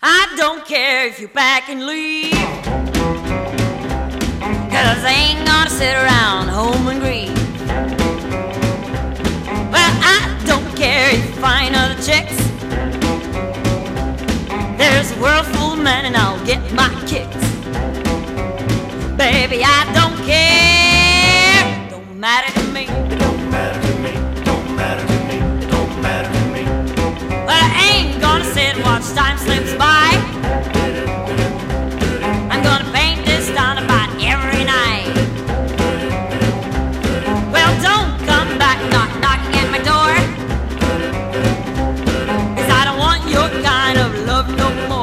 I don't care if you pack and leave, 'cause I ain't gonna sit around home and grieve. Well, I don't care if you find other chicks. There's a world full of men and I'll get my kicks. Baby, I don't care. Don't matter to me. It don't matter to me. Don't matter to me. It don't matter to me. But I ain't gonna sit and watch time slips by. I'm gonna paint this town about every night. Well, don't come back knocking at my door, 'cause I don't want your kind of love no more.